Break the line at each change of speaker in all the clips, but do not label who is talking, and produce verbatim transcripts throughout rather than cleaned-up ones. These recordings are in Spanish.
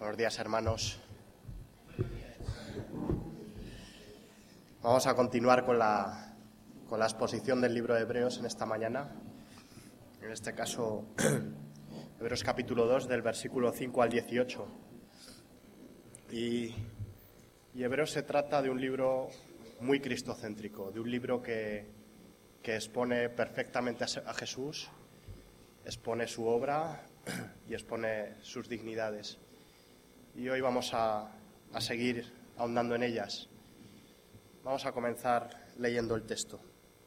Buenos días, hermanos. Vamos a continuar con la, con la exposición del libro de Hebreos en esta mañana. En este caso, Hebreos capítulo dos, del versículo cinco al dieciocho. Y, y Hebreos se trata de un libro muy cristocéntrico, de un libro que, que expone perfectamente a Jesús, expone su obra y expone sus dignidades. Y hoy vamos a, a seguir ahondando en ellas. Vamos a comenzar leyendo el texto.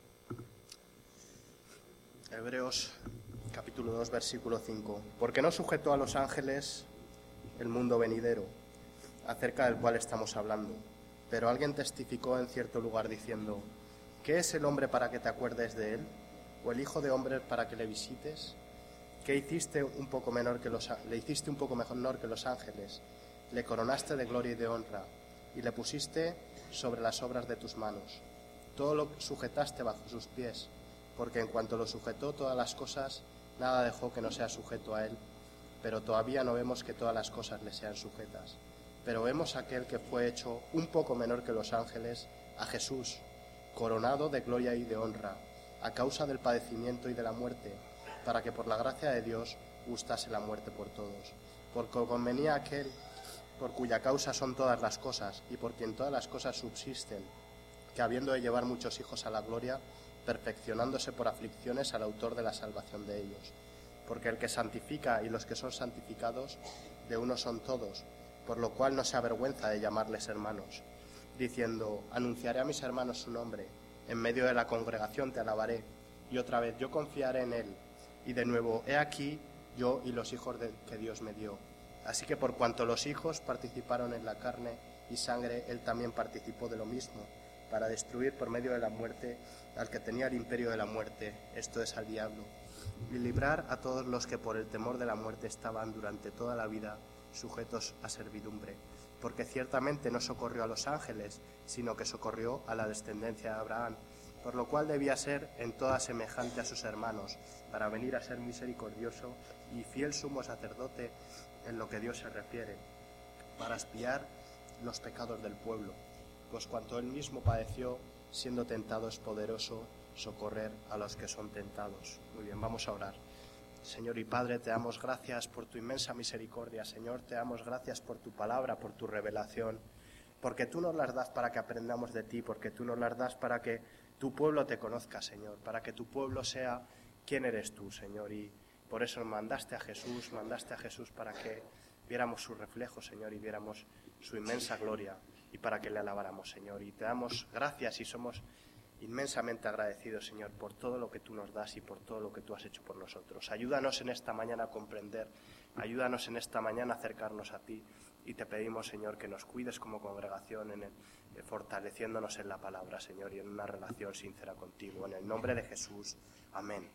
Hebreos capítulo dos, versículo cinco. Porque no sujetó a los ángeles el mundo venidero, acerca del cual estamos hablando. Pero alguien testificó en cierto lugar diciendo: ¿qué es el hombre para que te acuerdes de él? ¿O el hijo de hombre para que le visites? ¿Qué hiciste un poco menor que los, le hiciste un poco menor que los ángeles? Le coronaste de gloria y de honra, y le pusiste sobre las obras de tus manos. Todo lo sujetaste bajo sus pies, porque en cuanto lo sujetó todas las cosas, nada dejó que no sea sujeto a él. Pero todavía no vemos que todas las cosas le sean sujetas. Pero vemos a aquel que fue hecho un poco menor que los ángeles, a Jesús, coronado de gloria y de honra, a causa del padecimiento y de la muerte, para que por la gracia de Dios gustase la muerte por todos. Porque convenía aquel por cuya causa son todas las cosas, y por quien todas las cosas subsisten, que habiendo de llevar muchos hijos a la gloria, perfeccionándose por aflicciones al autor de la salvación de ellos. Porque el que santifica y los que son santificados, de uno son todos, por lo cual no se avergüenza de llamarles hermanos, diciendo: anunciaré a mis hermanos su nombre, en medio de la congregación te alabaré, y otra vez yo confiaré en él, y de nuevo, he aquí yo y los hijos de, que Dios me dio. Así que por cuanto los hijos participaron en la carne y sangre, él también participó de lo mismo, para destruir por medio de la muerte al que tenía el imperio de la muerte, esto es, al diablo, y librar a todos los que por el temor de la muerte estaban durante toda la vida sujetos a servidumbre. Porque ciertamente no socorrió a los ángeles, sino que socorrió a la descendencia de Abraham, por lo cual debía ser en toda semejante a sus hermanos, para venir a ser misericordioso y fiel sumo sacerdote en lo que Dios se refiere, para expiar los pecados del pueblo, pues cuanto él mismo padeció, siendo tentado, es poderoso socorrer a los que son tentados. Muy bien, vamos a orar. Señor y Padre, te damos gracias por tu inmensa misericordia. Señor, te damos gracias por tu palabra, por tu revelación, porque tú nos las das para que aprendamos de ti, porque tú nos las das para que tu pueblo te conozca, Señor, para que tu pueblo sea quién eres tú, Señor, y por eso mandaste a Jesús, mandaste a Jesús para que viéramos su reflejo, Señor, y viéramos su inmensa gloria, y para que le alabáramos, Señor. Y te damos gracias y somos inmensamente agradecidos, Señor, por todo lo que tú nos das y por todo lo que tú has hecho por nosotros. Ayúdanos en esta mañana a comprender, ayúdanos en esta mañana a acercarnos a ti, y te pedimos, Señor, que nos cuides como congregación, en el, eh, fortaleciéndonos en la palabra, Señor, y en una relación sincera contigo. En el nombre de Jesús. Amén.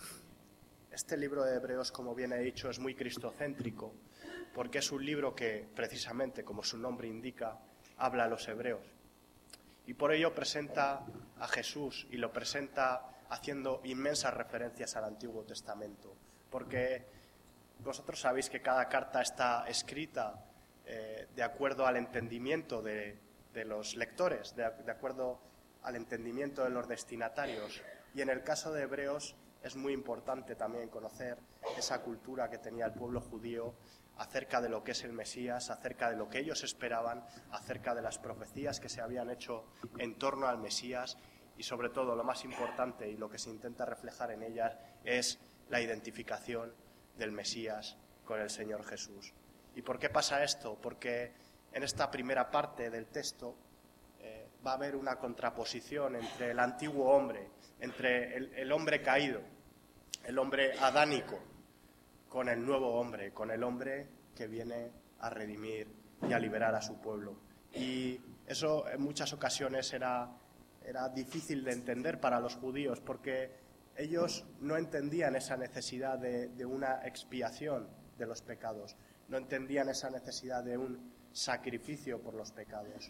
Este libro de Hebreos, como bien he dicho, es muy cristocéntrico, porque es un libro que, precisamente, como su nombre indica, habla a los hebreos. Y por ello presenta a Jesús, y lo presenta haciendo inmensas referencias al Antiguo Testamento, porque vosotros sabéis que cada carta está escrita eh, de acuerdo al entendimiento de, de los lectores, de, de acuerdo al entendimiento de los destinatarios. Y en el caso de Hebreos es muy importante también conocer esa cultura que tenía el pueblo judío acerca de lo que es el Mesías, acerca de lo que ellos esperaban, acerca de las profecías que se habían hecho en torno al Mesías, y sobre todo lo más importante y lo que se intenta reflejar en ellas es la identificación del Mesías con el Señor Jesús. ¿Y por qué pasa esto? Porque en esta primera parte del texto eh, va a haber una contraposición entre el antiguo hombre, entre el, el hombre caído, el hombre adánico, con el nuevo hombre, con el hombre que viene a redimir y a liberar a su pueblo. Y eso en muchas ocasiones era, era difícil de entender para los judíos, porque ellos no entendían esa necesidad de, de una expiación de los pecados, no entendían esa necesidad de un sacrificio por los pecados.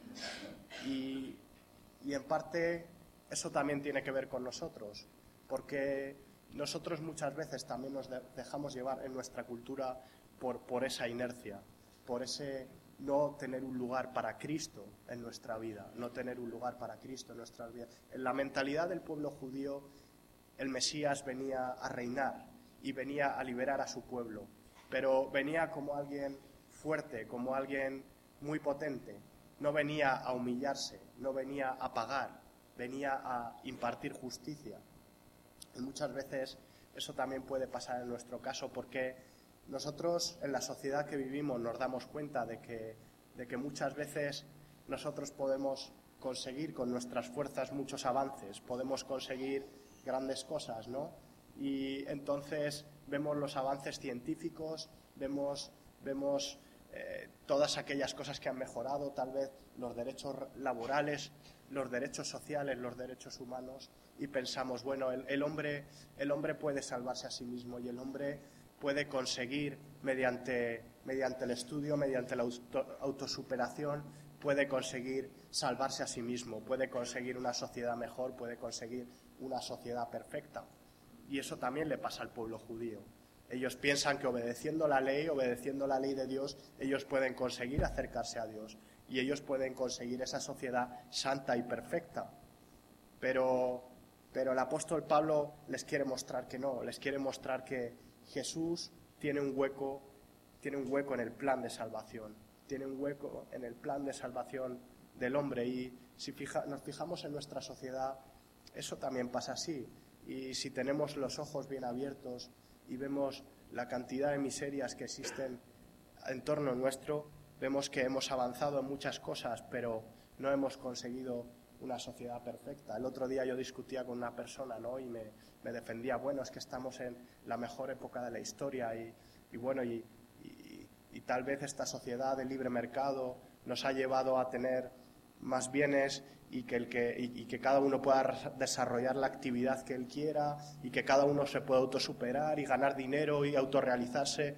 Y, y en parte eso también tiene que ver con nosotros, porque nosotros muchas veces también nos de, dejamos llevar en nuestra cultura por, por esa inercia. por ese no tener un lugar para Cristo en nuestra vida, no tener un lugar para Cristo en nuestra vida. En la mentalidad del pueblo judío, el Mesías venía a reinar y venía a liberar a su pueblo, pero venía como alguien fuerte, como alguien muy potente. No venía a humillarse, no venía a pagar, venía a impartir justicia. Y muchas veces eso también puede pasar en nuestro caso, porque nosotros en la sociedad que vivimos nos damos cuenta de que, de que muchas veces nosotros podemos conseguir con nuestras fuerzas muchos avances, podemos conseguir grandes cosas, ¿no? Y entonces vemos los avances científicos, vemos, vemos eh, todas aquellas cosas que han mejorado, tal vez los derechos laborales, los derechos sociales, los derechos humanos, y pensamos, bueno, el, el, hombre, el hombre puede salvarse a sí mismo y el hombre puede conseguir, mediante, mediante el estudio, mediante la auto, autosuperación, puede conseguir salvarse a sí mismo, puede conseguir una sociedad mejor, puede conseguir una sociedad perfecta. Y eso también le pasa al pueblo judío. Ellos piensan que obedeciendo la ley, obedeciendo la ley de Dios, ellos pueden conseguir acercarse a Dios y ellos pueden conseguir esa sociedad santa y perfecta. Pero, pero el apóstol Pablo les quiere mostrar que no, les quiere mostrar que Jesús tiene un hueco, tiene un hueco en el plan de salvación, tiene un hueco en el plan de salvación del hombre. Y si fija, nos fijamos en nuestra sociedad, eso también pasa así. Y si tenemos los ojos bien abiertos y vemos la cantidad de miserias que existen en torno nuestro, vemos que hemos avanzado en muchas cosas, pero no hemos conseguido una sociedad perfecta. El otro día yo discutía con una persona, ¿no? Y me, me defendía, bueno, es que estamos en la mejor época de la historia y, y bueno, y, y, y tal vez esta sociedad de libre mercado nos ha llevado a tener más bienes y que, el que, y, y que cada uno pueda desarrollar la actividad que él quiera y que cada uno se pueda autosuperar y ganar dinero y autorrealizarse.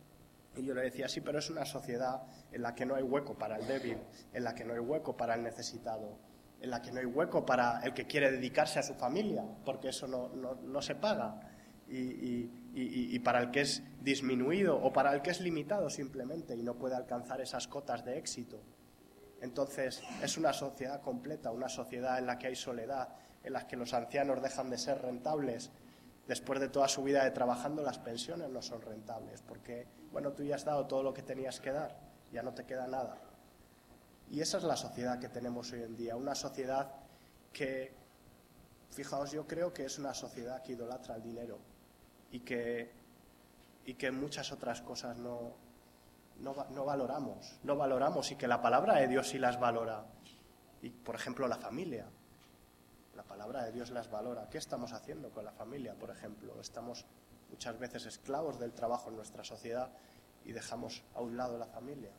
Y yo le decía, sí, pero es una sociedad en la que no hay hueco para el débil, en la que no hay hueco para el necesitado, en la que no hay hueco para el que quiere dedicarse a su familia, porque eso no, no, no se paga, y, y, y, y para el que es disminuido o para el que es limitado simplemente y no puede alcanzar esas cotas de éxito. Entonces, es una sociedad completa, una sociedad en la que hay soledad, en la que los ancianos dejan de ser rentables. Después de toda su vida de trabajando, las pensiones no son rentables, porque, bueno, tú ya has dado todo lo que tenías que dar, ya no te queda nada. Y esa es la sociedad que tenemos hoy en día, una sociedad que, fijaos, yo creo que es una sociedad que idolatra el dinero y que, y que muchas otras cosas no... No, no valoramos, no valoramos y que la palabra de Dios sí las valora. Y, por ejemplo, la familia. La palabra de Dios las valora. ¿Qué estamos haciendo con la familia, por ejemplo? Estamos muchas veces esclavos del trabajo en nuestra sociedad y dejamos a un lado la familia.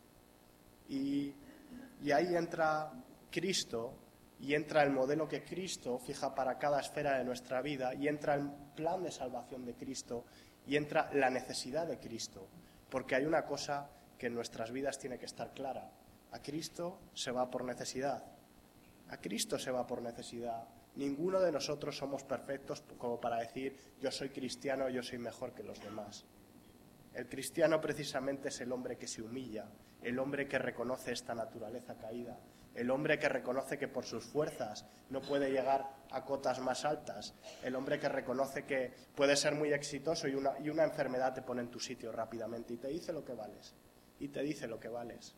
Y, y ahí entra Cristo y entra el modelo que Cristo fija para cada esfera de nuestra vida y entra el plan de salvación de Cristo y entra la necesidad de Cristo. Porque hay una cosa que en nuestras vidas tiene que estar clara. A Cristo se va por necesidad. A Cristo se va por necesidad. Ninguno de nosotros somos perfectos como para decir yo soy cristiano, yo soy mejor que los demás. El cristiano precisamente es el hombre que se humilla, el hombre que reconoce esta naturaleza caída, el hombre que reconoce que por sus fuerzas no puede llegar a cotas más altas, el hombre que reconoce que puede ser muy exitoso y una, y una enfermedad te pone en tu sitio rápidamente y te dice lo que vales, y te dice lo que vales.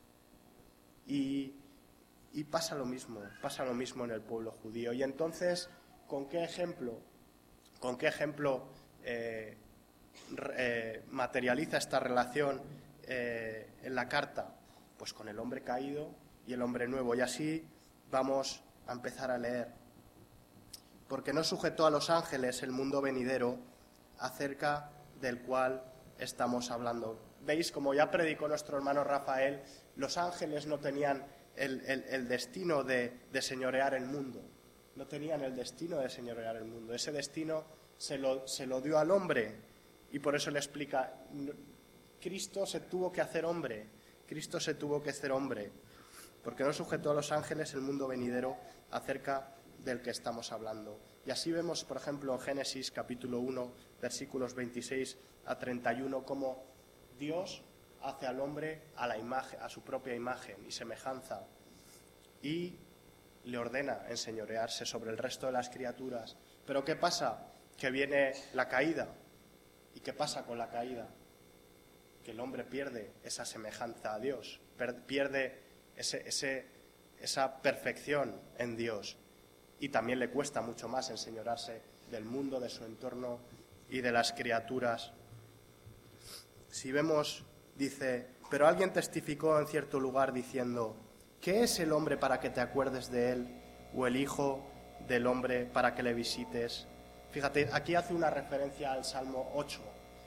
Y, y pasa lo mismo, pasa lo mismo en el pueblo judío. Y entonces, ¿con qué ejemplo, con qué ejemplo eh, eh, materializa esta relación eh, en la carta? Pues con el hombre caído y el hombre nuevo. Y así vamos a empezar a leer. Porque no sujetó a los ángeles el mundo venidero acerca del cual estamos hablando. Veis, como ya predicó nuestro hermano Rafael, los ángeles no tenían el, el, el destino de, de señorear el mundo. No tenían el destino de señorear el mundo. Ese destino se lo, se lo dio al hombre. Y por eso le explica, Cristo se tuvo que hacer hombre. Cristo se tuvo que hacer hombre. Porque no sujetó a los ángeles el mundo venidero acerca del que estamos hablando. Y así vemos, por ejemplo, en Génesis capítulo uno, versículos veintiséis a treinta y uno, cómo Dios hace al hombre a la imagen, a su propia imagen y semejanza, y le ordena enseñorearse sobre el resto de las criaturas. Pero ¿qué pasa? Que viene la caída. ¿Y qué pasa con la caída? Que el hombre pierde esa semejanza a Dios, pierde ese, ese, esa perfección en Dios, y también le cuesta mucho más enseñorearse del mundo, de su entorno y de las criaturas. Si vemos, dice, pero alguien testificó en cierto lugar diciendo, ¿qué es el hombre para que te acuerdes de él? ¿O el hijo del hombre para que le visites? Fíjate, aquí hace una referencia al Salmo ocho.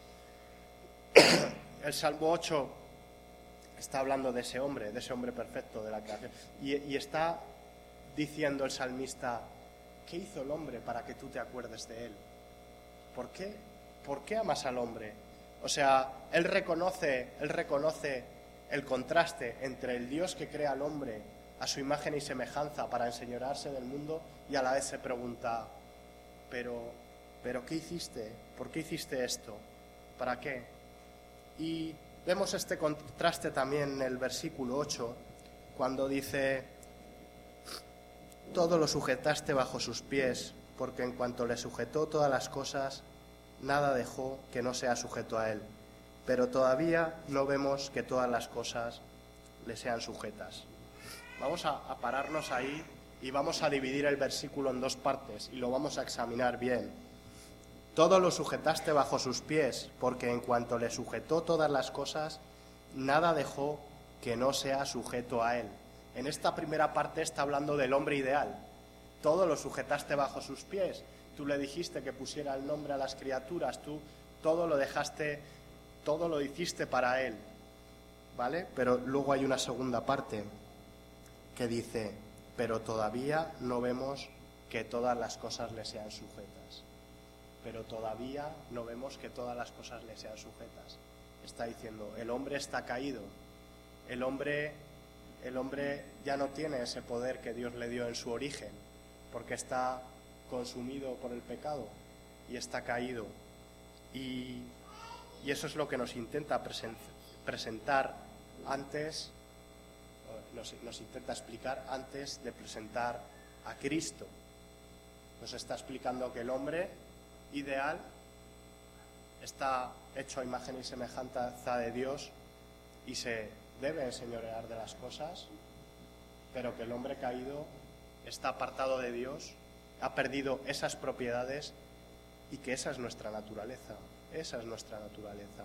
El Salmo ocho está hablando de ese hombre, de ese hombre perfecto de la creación. Y, y está diciendo el salmista, ¿qué hizo el hombre para que tú te acuerdes de él? ¿Por qué? ¿Por qué amas al hombre? O sea, él reconoce, él reconoce el contraste entre el Dios que crea al hombre a su imagen y semejanza para enseñorearse del mundo, y a la vez se pregunta, pero, pero ¿qué hiciste? ¿Por qué hiciste esto? ¿Para qué? Y vemos este contraste también en el versículo ocho, cuando dice, todo lo sujetaste bajo sus pies, porque en cuanto le sujetó todas las cosas, nada dejó que no sea sujeto a él. Pero todavía no vemos que todas las cosas le sean sujetas. Vamos a, a pararnos ahí y vamos a dividir el versículo en dos partes y lo vamos a examinar bien. Todo lo sujetaste bajo sus pies, porque en cuanto le sujetó todas las cosas, nada dejó que no sea sujeto a él. En esta primera parte está hablando del hombre ideal. Todo lo sujetaste bajo sus pies. Tú le dijiste que pusiera el nombre a las criaturas, tú todo lo dejaste, todo lo hiciste para él, ¿vale? Pero luego hay una segunda parte que dice, pero todavía no vemos que todas las cosas le sean sujetas. Pero todavía no vemos que todas las cosas le sean sujetas. Está diciendo, el hombre está caído, el hombre, el hombre ya no tiene ese poder que Dios le dio en su origen, porque está consumido por el pecado y está caído. Y, y eso es lo que nos intenta present, presentar antes, nos, nos intenta explicar antes de presentar a Cristo. Nos está explicando que el hombre ideal está hecho a imagen y semejanza de Dios y se debe enseñorear de las cosas, pero que el hombre caído está apartado de Dios, ha perdido esas propiedades y que esa es nuestra naturaleza, esa es nuestra naturaleza.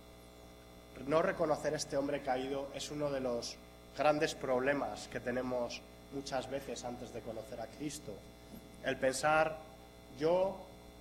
No reconocer este hombre caído es uno de los grandes problemas que tenemos muchas veces antes de conocer a Cristo. El pensar, yo,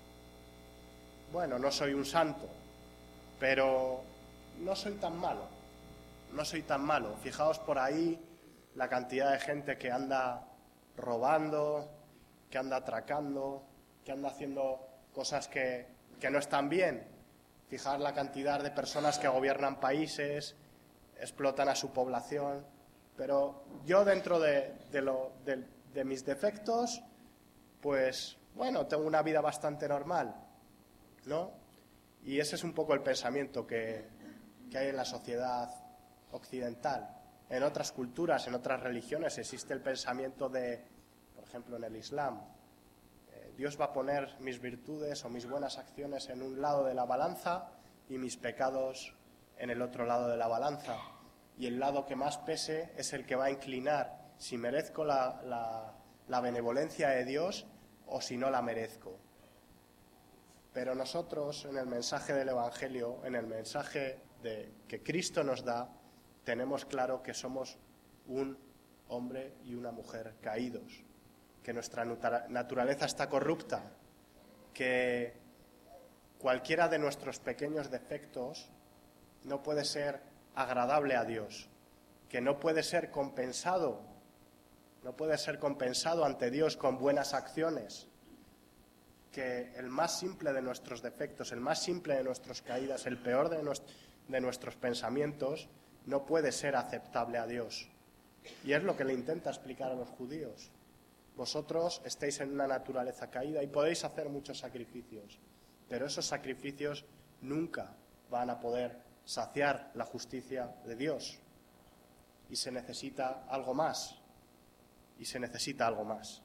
bueno, no soy un santo, pero no soy tan malo, no soy tan malo. Fijaos por ahí la cantidad de gente que anda robando, que anda atracando, que anda haciendo cosas que, que no están bien. Fijaos la cantidad de personas que gobiernan países, explotan a su población, pero yo dentro de, de, lo, de, de mis defectos, pues bueno, tengo una vida bastante normal, ¿no? Y ese es un poco el pensamiento que, que hay en la sociedad occidental. En otras culturas, en otras religiones existe el pensamiento de, por ejemplo, en el Islam, eh, Dios va a poner mis virtudes o mis buenas acciones en un lado de la balanza y mis pecados en el otro lado de la balanza. Y el lado que más pese es el que va a inclinar si merezco la, la, la benevolencia de Dios o si no la merezco. Pero nosotros, en el mensaje del Evangelio, en el mensaje de, que Cristo nos da, tenemos claro que somos un hombre y una mujer caídos, que nuestra naturaleza está corrupta, que cualquiera de nuestros pequeños defectos no puede ser agradable a Dios, que no puede ser compensado, no puede ser compensado ante Dios con buenas acciones, que el más simple de nuestros defectos, el más simple de nuestras caídas, el peor de, nuest- de nuestros pensamientos, no puede ser aceptable a Dios. Y es lo que le intenta explicar a los judíos. Vosotros estáis en una naturaleza caída y podéis hacer muchos sacrificios, pero esos sacrificios nunca van a poder saciar la justicia de Dios. Y se necesita algo más. Y se necesita algo más.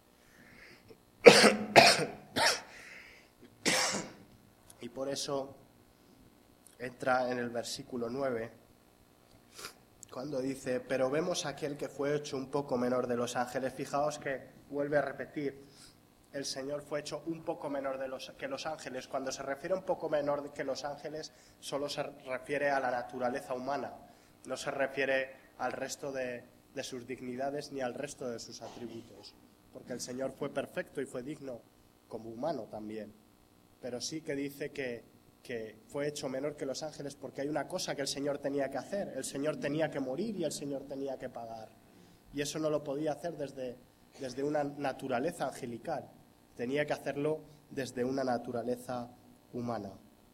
Y por eso entra en el versículo nueve, cuando dice, pero vemos a aquel que fue hecho un poco menor de los ángeles. Fijaos que vuelve a repetir, el Señor fue hecho un poco menor de los, que los ángeles. Cuando se refiere a un poco menor que los ángeles, solo se refiere a la naturaleza humana, no se refiere al resto de, de sus dignidades ni al resto de sus atributos, porque el Señor fue perfecto y fue digno como humano también. Pero sí que dice que, que fue hecho menor que los ángeles porque hay una cosa que el Señor tenía que hacer. El Señor tenía que morir y el Señor tenía que pagar. Y eso no lo podía hacer desde, desde una naturaleza angelical. Tenía que hacerlo desde una naturaleza humana.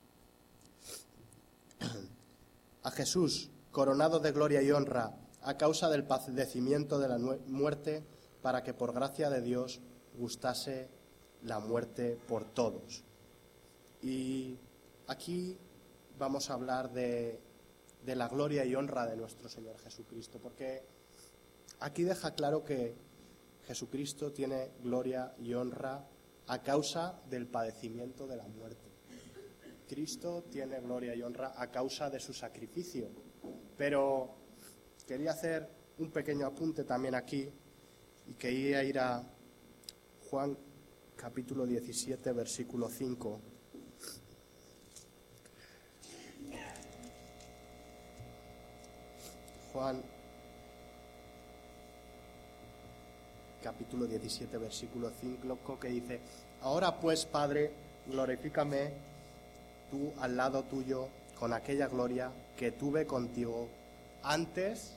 A Jesús, coronado de gloria y honra, a causa del padecimiento de la muerte, para que por gracia de Dios gustase la muerte por todos. Y aquí vamos a hablar de, de la gloria y honra de nuestro Señor Jesucristo, porque aquí deja claro que Jesucristo tiene gloria y honra a causa del padecimiento de la muerte. Cristo tiene gloria y honra a causa de su sacrificio. Pero quería hacer un pequeño apunte también aquí y quería ir a Juan capítulo diecisiete, versículo cinco. Juan capítulo diecisiete, versículo cinco, que dice, ahora pues, Padre, glorifícame tú al lado tuyo con aquella gloria que tuve contigo antes,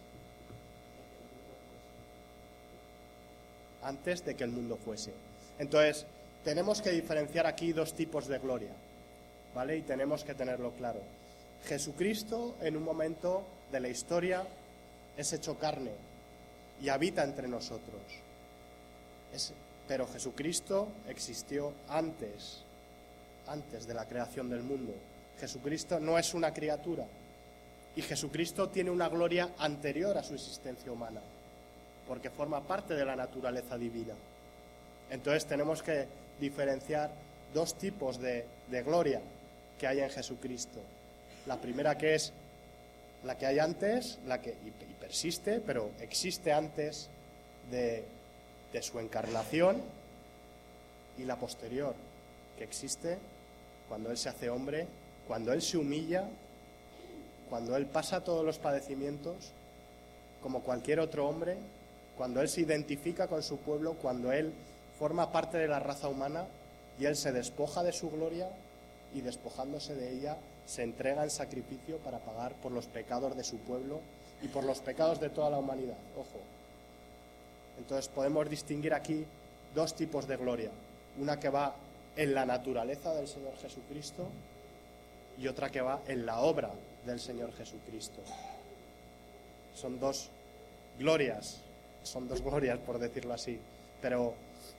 antes de que el mundo fuese. Entonces, tenemos que diferenciar aquí dos tipos de gloria, ¿vale? Y tenemos que tenerlo claro. Jesucristo, en un momento de la historia, es hecho carne y habita entre nosotros. Es, pero Jesucristo existió antes, antes de la creación del mundo. Jesucristo no es una criatura y Jesucristo tiene una gloria anterior a su existencia humana, porque forma parte de la naturaleza divina. Entonces tenemos que diferenciar dos tipos de, de gloria que hay en Jesucristo. La primera, que es la que hay antes, la que y, y persiste, pero existe antes de, de su encarnación, y la posterior, que existe cuando Él se hace hombre, cuando Él se humilla, cuando Él pasa todos los padecimientos, como cualquier otro hombre, cuando Él se identifica con su pueblo, cuando Él forma parte de la raza humana y Él se despoja de su gloria y, despojándose de ella, se entrega en sacrificio para pagar por los pecados de su pueblo y por los pecados de toda la humanidad. Ojo. Entonces podemos distinguir aquí dos tipos de gloria. Una que va en la naturaleza del Señor Jesucristo y otra que va en la obra del Señor Jesucristo. Son dos glorias, son dos glorias por decirlo así, pero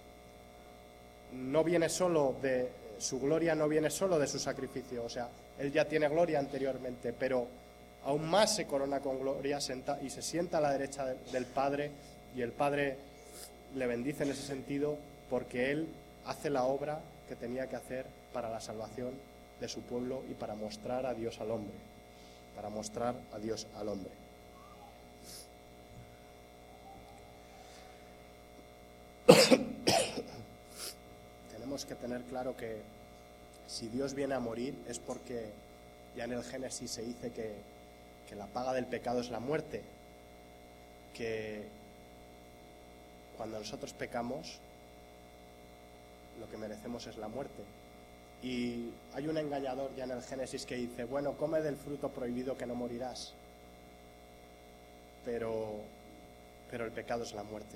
no viene solo de su gloria, no viene solo de su sacrificio. O sea, Él ya tiene gloria anteriormente, pero aún más se corona con gloria y se sienta a la derecha del Padre, y el Padre le bendice en ese sentido porque Él hace la obra que tenía que hacer para la salvación de su pueblo y para mostrar a Dios al hombre, para mostrar a Dios al hombre. Tenemos que tener claro que si Dios viene a morir es porque ya en el Génesis se dice que, que la paga del pecado es la muerte, que cuando nosotros pecamos lo que merecemos es la muerte. Y hay un engañador ya en el Génesis que dice, bueno, come del fruto prohibido que no morirás, pero, pero el pecado es la muerte.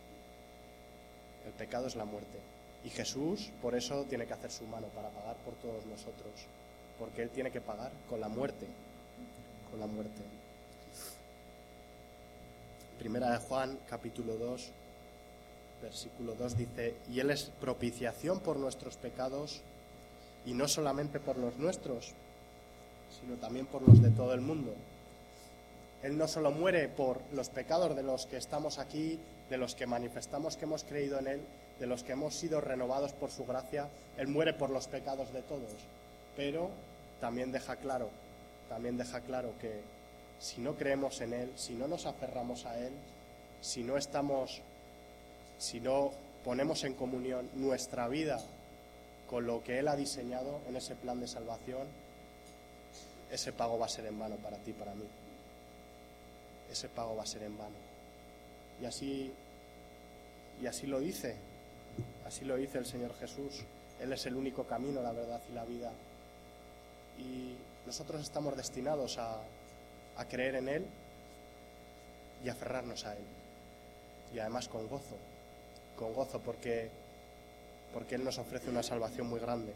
El pecado es la muerte. Y Jesús, por eso, tiene que hacer su mano para pagar por todos nosotros, porque Él tiene que pagar con la muerte, con la muerte. Primera de Juan, capítulo dos, versículo dos, dice, y Él es propiciación por nuestros pecados, y no solamente por los nuestros, sino también por los de todo el mundo. Él no solo muere por los pecados de los que estamos aquí, de los que manifestamos que hemos creído en Él, de los que hemos sido renovados por su gracia. Él muere por los pecados de todos, pero también deja claro, también deja claro que si no creemos en Él, si no nos aferramos a Él, si no estamos, si no ponemos en comunión nuestra vida con lo que Él ha diseñado en ese plan de salvación, ese pago va a ser en vano para ti y para mí. Ese pago va a ser en vano. Y así, y así lo dice, así lo dice el Señor Jesús. Él es el único camino, la verdad y la vida. Y nosotros estamos destinados a, a creer en Él y aferrarnos a Él. Y además con gozo, con gozo porque, porque Él nos ofrece una salvación muy grande.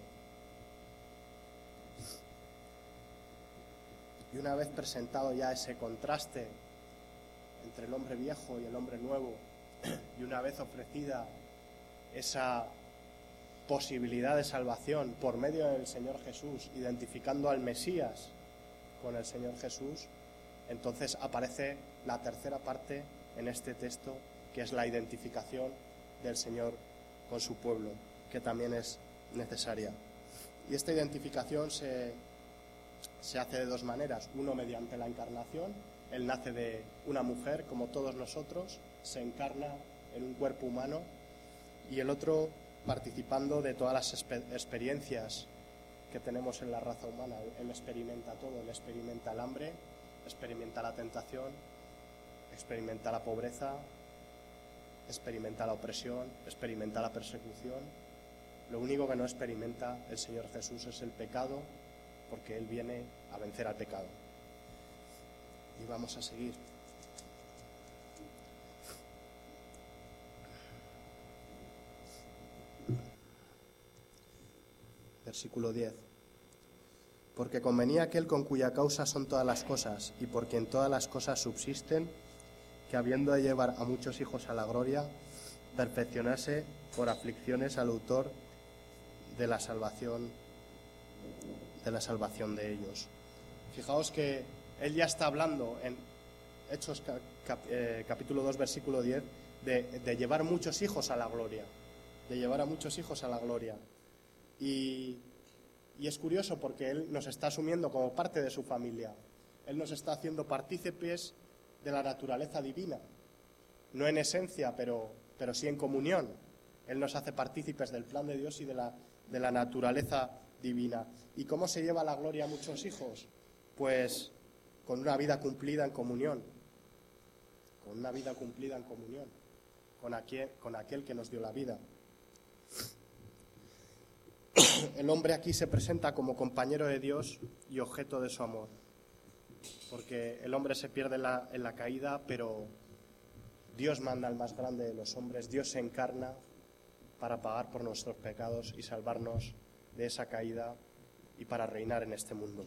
Y una vez presentado ya ese contraste entre el hombre viejo y el hombre nuevo, y una vez ofrecida esa posibilidad de salvación por medio del Señor Jesús, identificando al Mesías con el Señor Jesús, entonces aparece la tercera parte en este texto, que es la identificación del Señor con su pueblo, que también es necesaria. Y esta identificación se, se hace de dos maneras. Uno, mediante la encarnación. Él nace de una mujer, como todos nosotros, se encarna en un cuerpo humano, y el otro, participando de todas las exper- experiencias que tenemos en la raza humana. Él experimenta todo, él experimenta el hambre, experimenta la tentación, experimenta la pobreza, experimenta la opresión, experimenta la persecución. Lo único que no experimenta el Señor Jesús es el pecado, porque Él viene a vencer al pecado. Y vamos a seguir. Versículo diez. Porque convenía aquel con cuya causa son todas las cosas, y por quien todas las cosas subsisten, que habiendo de llevar a muchos hijos a la gloria, perfeccionase por aflicciones al autor de la salvación, de la salvación de ellos. Fijaos que Él ya está hablando en Hechos cap, eh, capítulo dos, versículo diez, de, de llevar muchos hijos a la gloria, de llevar a muchos hijos a la gloria. Y, y es curioso porque Él nos está asumiendo como parte de su familia. Él nos está haciendo partícipes de la naturaleza divina, no en esencia, pero, pero sí en comunión. Él nos hace partícipes del plan de Dios y de la, de la naturaleza divina. ¿Y cómo se lleva a la gloria a muchos hijos? Pues con una vida cumplida en comunión, con una vida cumplida en comunión, con aquel, con aquel que nos dio la vida. El hombre aquí se presenta como compañero de Dios y objeto de su amor, porque el hombre se pierde en la, en la caída, pero Dios manda al más grande de los hombres, Dios se encarna para pagar por nuestros pecados y salvarnos de esa caída y para reinar en este mundo.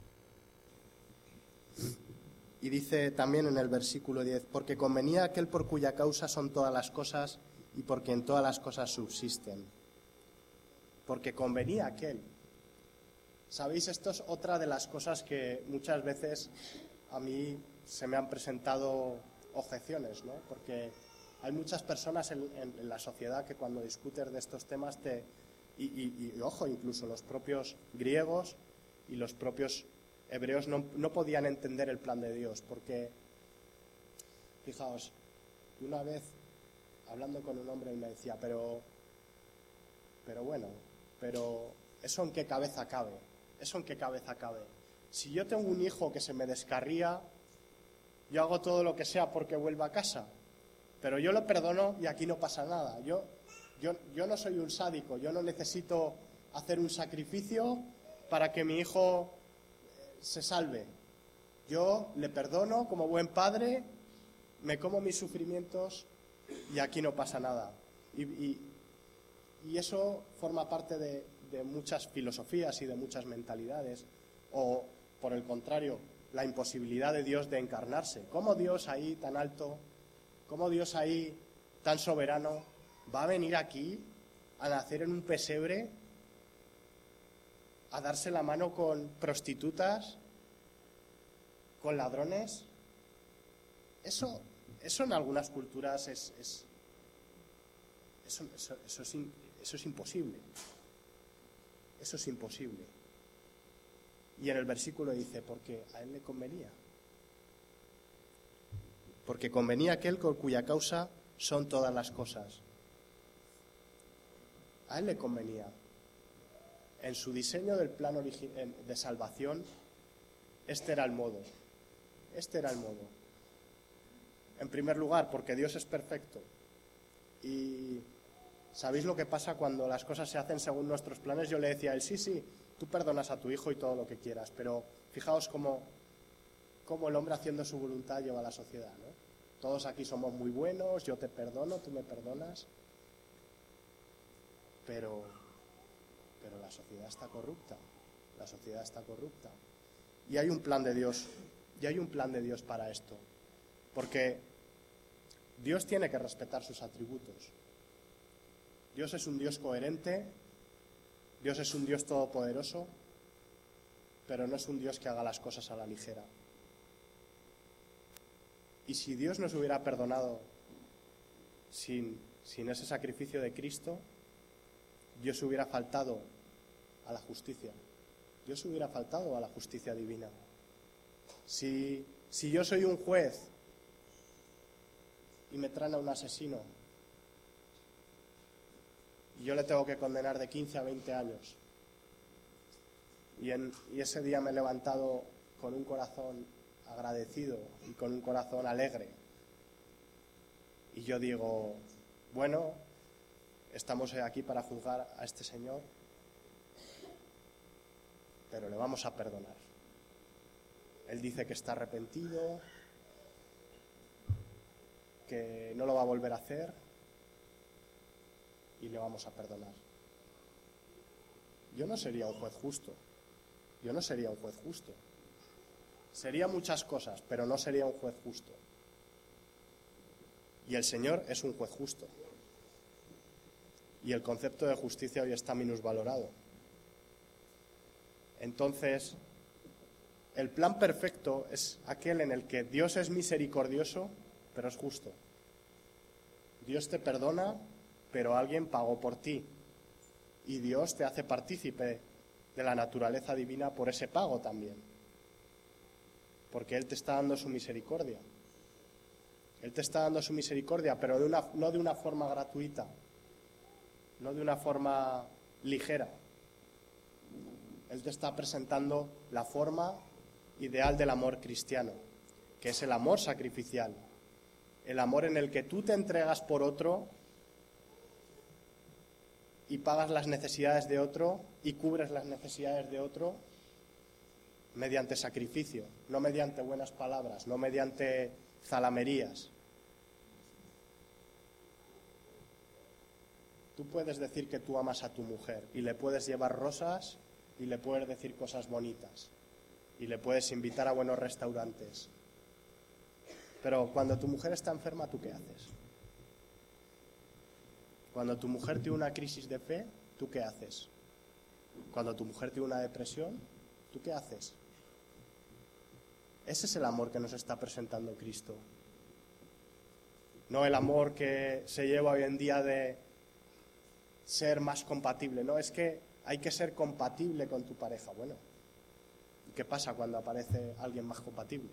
Y dice también en el versículo diez, porque convenía aquel por cuya causa son todas las cosas y por quien todas las cosas subsisten. Porque convenía aquel. ¿Sabéis? Esto es otra de las cosas que muchas veces a mí se me han presentado objeciones, ¿no? Porque hay muchas personas en, en, en la sociedad que cuando discutes de estos temas te... Y, y, y ojo, incluso los propios griegos y los propios hebreos no, no podían entender el plan de Dios, porque, fijaos, una vez hablando con un hombre él me decía, pero, pero bueno, pero ¿eso en qué cabeza cabe? ¿Eso en qué cabeza cabe? Si yo tengo un hijo que se me descarría, yo hago todo lo que sea porque vuelva a casa, pero yo lo perdono y aquí no pasa nada. Yo, yo, yo no soy un sádico, yo no necesito hacer un sacrificio para que mi hijo se salve. Yo le perdono como buen padre, me como mis sufrimientos y aquí no pasa nada. Y, y, y eso forma parte de, de muchas filosofías y de muchas mentalidades. O, por el contrario, la imposibilidad de Dios de encarnarse. ¿Cómo Dios ahí tan alto, cómo Dios ahí tan soberano va a venir aquí a nacer en un pesebre, a darse la mano con prostitutas con ladrones, eso, eso en algunas culturas es, es eso, eso, eso, es in, eso es imposible. Eso es imposible. Y en el versículo dice, porque a él le convenía. Porque convenía aquel con cuya causa son todas las cosas. A él le convenía. En su diseño del plan de salvación, este era el modo. Este era el modo. En primer lugar, porque Dios es perfecto. Y ¿sabéis lo que pasa cuando las cosas se hacen según nuestros planes? Yo le decía a él, sí, sí, tú perdonas a tu hijo y todo lo que quieras, pero fijaos cómo, cómo el hombre haciendo su voluntad lleva a la sociedad, ¿no? Todos aquí somos muy buenos, yo te perdono, tú me perdonas, pero, pero la sociedad está corrupta, la sociedad está corrupta. Y hay un plan de Dios, y hay un plan de Dios para esto, porque Dios tiene que respetar sus atributos. Dios es un Dios coherente, Dios es un Dios todopoderoso, pero no es un Dios que haga las cosas a la ligera. Y si Dios nos hubiera perdonado sin, sin ese sacrificio de Cristo, Dios hubiera faltado a la justicia. Dios hubiera faltado a la justicia divina. Si, si yo soy un juez y me traen a un asesino y yo le tengo que condenar de quince a veinte años y, en, y ese día me he levantado con un corazón agradecido y con un corazón alegre y yo digo, bueno, estamos aquí para juzgar a este señor, pero le vamos a perdonar. Él dice que está arrepentido, que no lo va a volver a hacer y le vamos a perdonar. Yo no sería un juez justo. Yo no sería un juez justo. Sería muchas cosas, pero no sería un juez justo. Y el Señor es un juez justo. Y el concepto de justicia hoy está minusvalorado. Entonces, el plan perfecto es aquel en el que Dios es misericordioso, pero es justo. Dios te perdona, pero alguien pagó por ti. Y Dios te hace partícipe de la naturaleza divina por ese pago también. Porque Él te está dando su misericordia. Él te está dando su misericordia, pero de una, no de una forma gratuita, no de una forma ligera. Él te está presentando la forma ideal del amor cristiano, que es el amor sacrificial, el amor en el que tú te entregas por otro y pagas las necesidades de otro y cubres las necesidades de otro mediante sacrificio, no mediante buenas palabras, no mediante zalamerías. Tú puedes decir que tú amas a tu mujer y le puedes llevar rosas y le puedes decir cosas bonitas y le puedes invitar a buenos restaurantes. Pero cuando tu mujer está enferma, ¿tú qué haces? Cuando tu mujer tiene una crisis de fe, ¿tú qué haces? Cuando tu mujer tiene una depresión, ¿tú qué haces? Ese es el amor que nos está presentando Cristo. No el amor que se lleva hoy en día de ser más compatible. No, es que hay que ser compatible con tu pareja. Bueno, ¿y qué pasa cuando aparece alguien más compatible?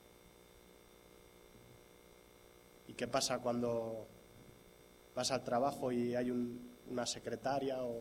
¿Y qué pasa cuando vas al trabajo y hay un, una secretaria o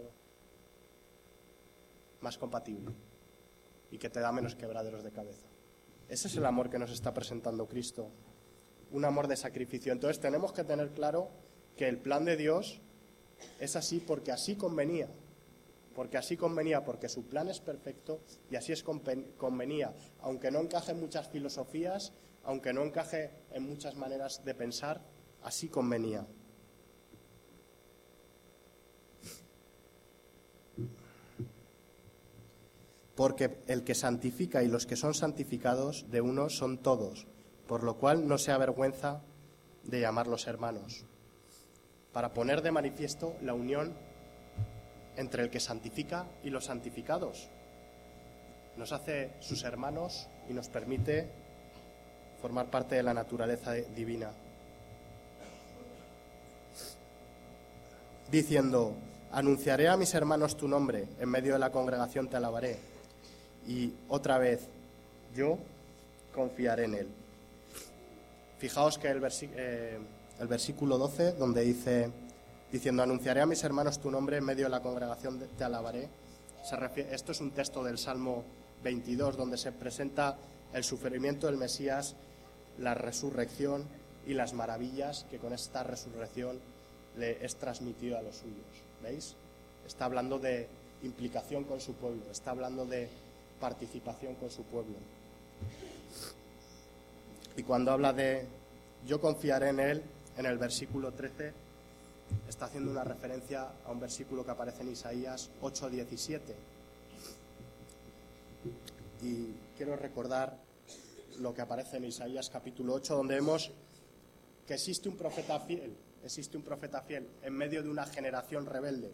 más compatible y que te da menos quebraderos de cabeza? Ese es el amor que nos está presentando Cristo, un amor de sacrificio. Entonces tenemos que tener claro que el plan de Dios es así porque así convenía, porque así convenía, porque su plan es perfecto y así es convenía, aunque no encaje en muchas filosofías, aunque no encaje en muchas maneras de pensar, así convenía. Porque el que santifica y los que son santificados de uno son todos, por lo cual no se avergüenza de llamarlos hermanos, para poner de manifiesto la unión entre el que santifica y los santificados. Nos hace sus hermanos y nos permite formar parte de la naturaleza divina. Diciendo, anunciaré a mis hermanos tu nombre, en medio de la congregación te alabaré. Y otra vez, yo confiaré en él. Fijaos que el, versi- eh, el versículo doce, donde dice, diciendo, anunciaré a mis hermanos tu nombre, en medio de la congregación te alabaré. Se refiere, esto es un texto del Salmo veintidós, donde se presenta el sufrimiento del Mesías, la resurrección y las maravillas que con esta resurrección le es transmitido a los suyos. ¿Veis? Está hablando de implicación con su pueblo, está hablando de participación con su pueblo. Y cuando habla de yo confiaré en él, en el versículo trece, está haciendo una referencia a un versículo que aparece en Isaías ocho diecisiete. Y quiero recordar lo que aparece en Isaías capítulo ocho, donde vemos que existe un profeta fiel, existe un profeta fiel en medio de una generación rebelde.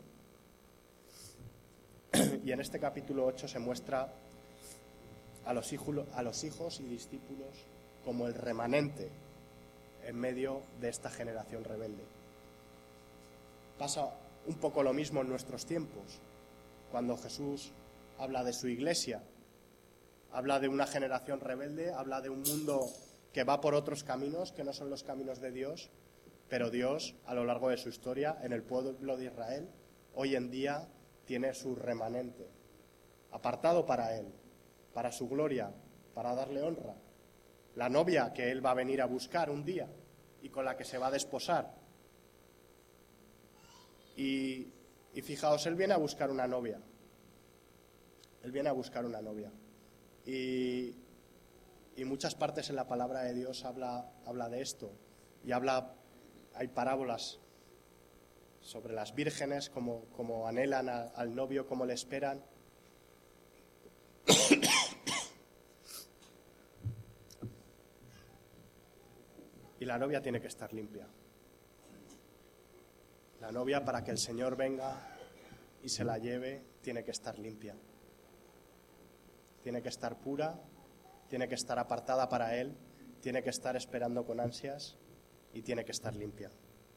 Y en este capítulo ocho se muestra a los hijos, a los hijos y discípulos como el remanente en medio de esta generación rebelde. Pasa un poco lo mismo en nuestros tiempos, cuando Jesús habla de su iglesia, habla de una generación rebelde, habla de un mundo que va por otros caminos que no son los caminos de Dios, pero Dios, a lo largo de su historia, en el pueblo de Israel, hoy en día tiene su remanente, apartado para Él, para su gloria, para darle honra. La novia que Él va a venir a buscar un día y con la que se va a desposar. Y, y fijaos, Él viene a buscar una novia. Él viene a buscar una novia. Y, y muchas partes en la palabra de Dios habla, habla de esto. Y habla, hay parábolas sobre las vírgenes, como, como anhelan a, al novio, como le esperan. Y la novia tiene que estar limpia. La novia, para que el Señor venga y se la lleve, tiene que estar limpia. Tiene que estar pura, tiene que estar apartada para Él, tiene que estar esperando con ansias y tiene que estar limpia.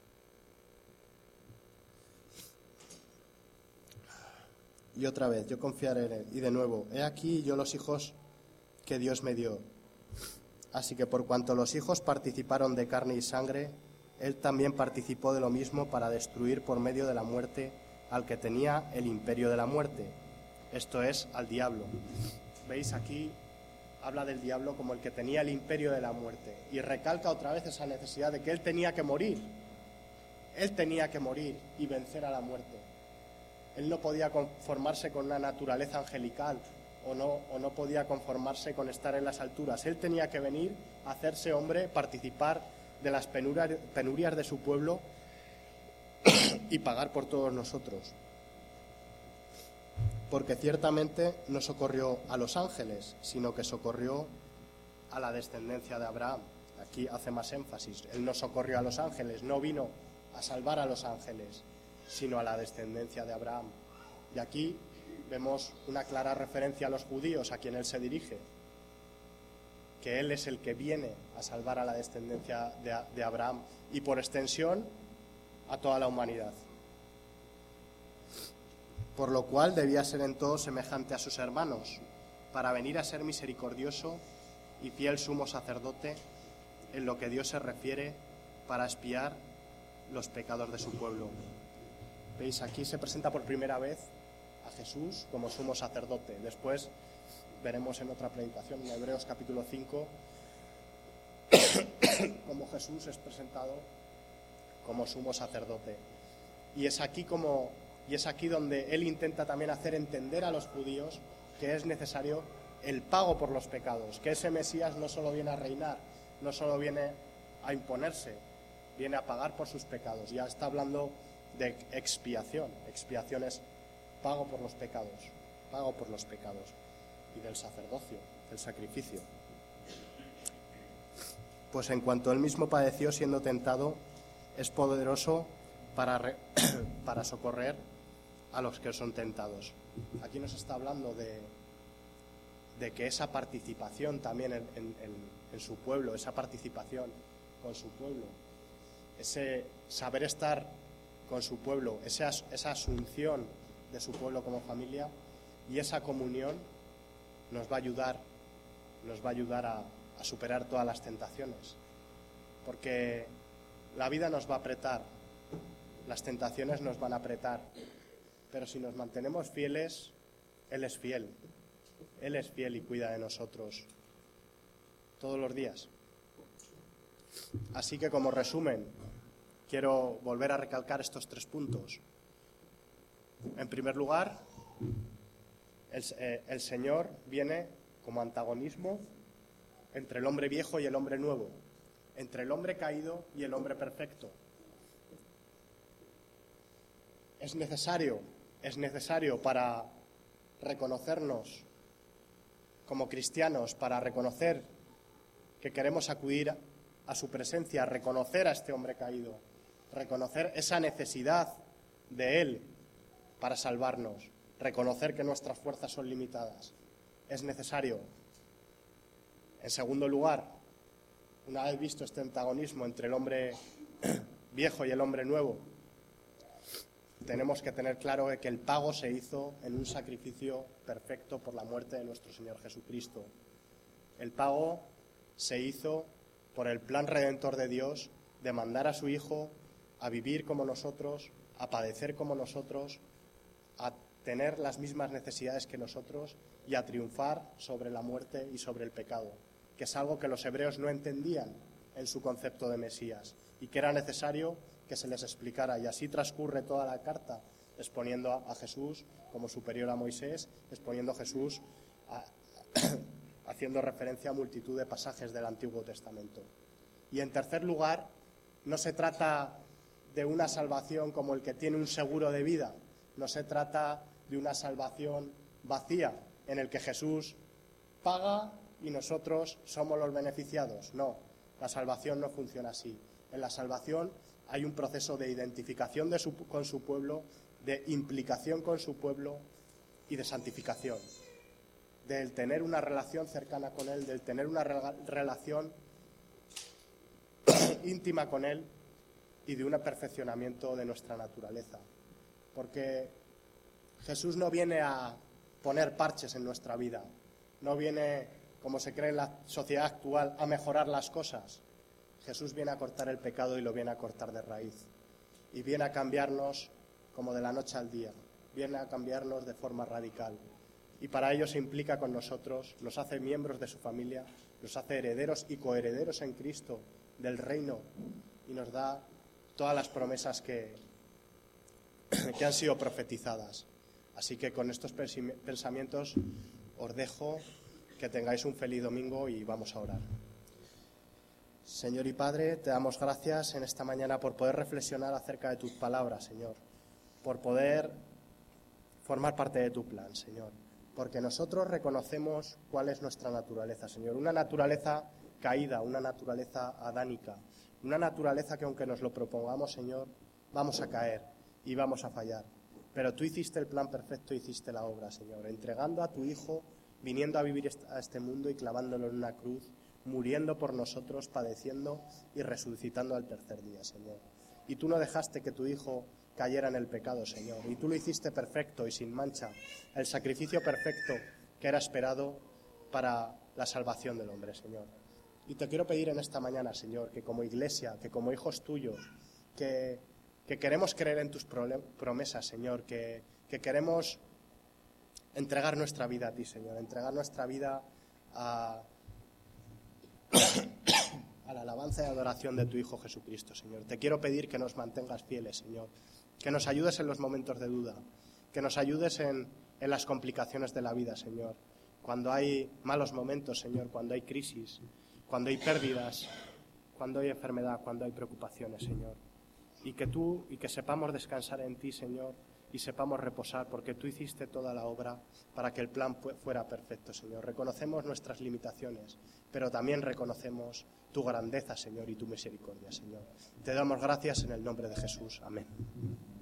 Y otra vez, yo confiaré en Él. Y de nuevo, he aquí yo los hijos que Dios me dio. Así que por cuanto los hijos participaron de carne y sangre, Él también participó de lo mismo para destruir por medio de la muerte al que tenía el imperio de la muerte, esto es, al diablo. ¿Veis? Aquí habla del diablo como el que tenía el imperio de la muerte y recalca otra vez esa necesidad de que Él tenía que morir. Él tenía que morir y vencer a la muerte. Él no podía conformarse con una naturaleza angelical o no, o no podía conformarse con estar en las alturas. Él tenía que venir, hacerse hombre, participar de las penurias, penurias de su pueblo y pagar por todos nosotros. Porque ciertamente no socorrió a los ángeles, sino que socorrió a la descendencia de Abraham. Aquí hace más énfasis. Él no socorrió a los ángeles, no vino a salvar a los ángeles, sino a la descendencia de Abraham. Y aquí vemos una clara referencia a los judíos a quien Él se dirige, que Él es el que viene a salvar a la descendencia de, de Abraham y por extensión a toda la humanidad. Por lo cual debía ser en todo semejante a sus hermanos, para venir a ser misericordioso y fiel sumo sacerdote en lo que Dios se refiere para expiar los pecados de su pueblo. ¿Veis? Aquí se presenta por primera vez a Jesús como sumo sacerdote. Después veremos en otra predicación, en Hebreos capítulo cinco, cómo Jesús es presentado como sumo sacerdote. Y es aquí como, y es aquí donde Él intenta también hacer entender a los judíos que es necesario el pago por los pecados, que ese Mesías no solo viene a reinar, no solo viene a imponerse, viene a pagar por sus pecados. Ya está hablando de expiación. Expiación es pago por los pecados, pago por los pecados y del sacerdocio, del sacrificio. Pues en cuanto Él mismo padeció siendo tentado, es poderoso para, re, para socorrer a los que son tentados. Aquí nos está hablando de, de que esa participación también en, en, en, en su pueblo, esa participación con su pueblo, ese saber estar con su pueblo, esa, esa asunción de su pueblo como familia y esa comunión nos va a ayudar, nos va a ayudar a, a superar todas las tentaciones. Porque la vida nos va a apretar, las tentaciones nos van a apretar, pero si nos mantenemos fieles, Él es fiel. Él es fiel y cuida de nosotros todos los días. Así que, como resumen, quiero volver a recalcar estos tres puntos. En primer lugar, el, eh, el Señor viene como antagonismo entre el hombre viejo y el hombre nuevo, entre el hombre caído y el hombre perfecto. Es necesario, es necesario para reconocernos como cristianos, para reconocer que queremos acudir a, a su presencia, reconocer a este hombre caído, reconocer esa necesidad de Él para salvarnos, reconocer que nuestras fuerzas son limitadas. Es necesario. En segundo lugar, una vez visto este antagonismo entre el hombre viejo y el hombre nuevo, tenemos que tener claro que el pago se hizo en un sacrificio perfecto por la muerte de nuestro Señor Jesucristo. El pago se hizo por el plan redentor de Dios de mandar a su Hijo a vivir como nosotros, a padecer como nosotros, a tener las mismas necesidades que nosotros y a triunfar sobre la muerte y sobre el pecado, que es algo que los hebreos no entendían en su concepto de Mesías y que era necesario que se les explicara. Y así transcurre toda la carta, exponiendo a, a Jesús como superior a Moisés, exponiendo a Jesús a, haciendo referencia a multitud de pasajes del Antiguo Testamento. Y en tercer lugar, no se trata de una salvación como el que tiene un seguro de vida, no se trata de una salvación vacía en el que Jesús paga y nosotros somos los beneficiados. No, la salvación no funciona así. En la salvación hay un proceso de identificación de su, con su pueblo, de implicación con su pueblo y de santificación, del tener una relación cercana con Él, del tener una re- relación íntima con Él y de un perfeccionamiento de nuestra naturaleza. Porque Jesús no viene a poner parches en nuestra vida, no viene, como se cree en la sociedad actual, a mejorar las cosas. Jesús viene a cortar el pecado y lo viene a cortar de raíz. Y viene a cambiarnos como de la noche al día, viene a cambiarnos de forma radical. Y para ello se implica con nosotros, nos hace miembros de su familia, nos hace herederos y coherederos en Cristo del reino y nos da todas las promesas que, que han sido profetizadas. Así que con estos pensamientos os dejo, que tengáis un feliz domingo y vamos a orar. Señor y Padre, te damos gracias en esta mañana por poder reflexionar acerca de tus palabras, Señor, por poder formar parte de tu plan, Señor, porque nosotros reconocemos cuál es nuestra naturaleza, Señor, una naturaleza caída, una naturaleza adánica, una naturaleza que aunque nos lo propongamos, Señor, vamos a caer y vamos a fallar. Pero tú hiciste el plan perfecto, hiciste la obra, Señor, entregando a tu Hijo, viniendo a vivir a este mundo y clavándolo en una cruz, muriendo por nosotros, padeciendo y resucitando al tercer día, Señor. Y tú no dejaste que tu Hijo cayera en el pecado, Señor, y tú lo hiciste perfecto y sin mancha, el sacrificio perfecto que era esperado para la salvación del hombre, Señor. Y te quiero pedir en esta mañana, Señor, que como iglesia, que como hijos tuyos, que, que queremos creer en tus promesas, Señor, que, que queremos entregar nuestra vida a ti, Señor, entregar nuestra vida a... a la alabanza y adoración de tu Hijo Jesucristo, Señor. Te quiero pedir que nos mantengas fieles, Señor, que nos ayudes en los momentos de duda, que nos ayudes en, en las complicaciones de la vida, Señor, cuando hay malos momentos, Señor, cuando hay crisis, cuando hay pérdidas, cuando hay enfermedad, cuando hay preocupaciones, Señor, y que tú, y que sepamos descansar en ti, Señor, y sepamos reposar, porque tú hiciste toda la obra para que el plan fuera perfecto, Señor. Reconocemos nuestras limitaciones, pero también reconocemos tu grandeza, Señor, y tu misericordia, Señor. Te damos gracias en el nombre de Jesús. Amén.